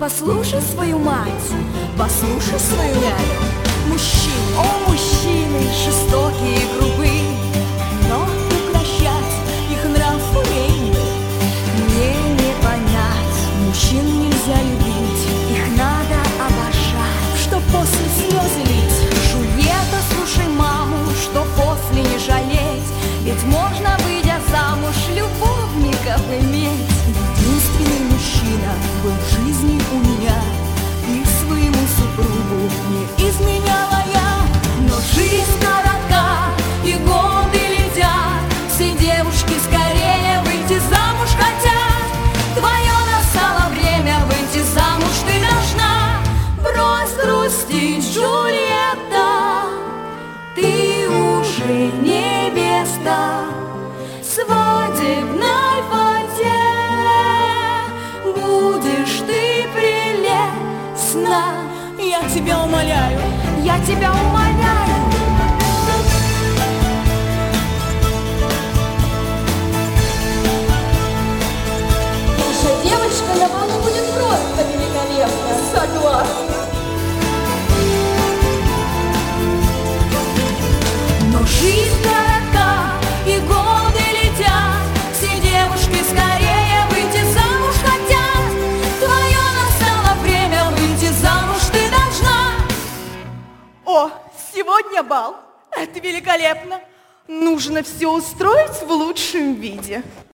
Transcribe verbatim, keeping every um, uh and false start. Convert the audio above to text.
Послушай свою мать, послушай свою няню. Мужчины, о, мужчины, жестокие и грубые, но укрощать их нрав умеем мы. Мне не понять, мужчин нельзя любить, их надо обожать. Что после слезы лить, жуй это, слушай маму, что после не жалеть. Ведь можно, выйдя замуж, любовников иметь. Единственный мужчина был в жизни у меня, и своему супругу не изменяла я. Но жизнь коротка, и годы летят, все девушки скорее выйти замуж хотят. Твое настало время, выйти замуж ты должна. Брось грустить, Джульетта, ты уже невеста. Свадебной фате будешь ты прелестна. Я тебя умоляю, я тебя умоляю. Наша девочка на балу будет просто великолепна. Согласна. Но жизнь коротка, и годы летят, все девушки скорее выйти замуж хотят. Твое настало время, выйти замуж ты должна. О, сегодня бал. Это великолепно. Нужно все устроить в лучшем виде.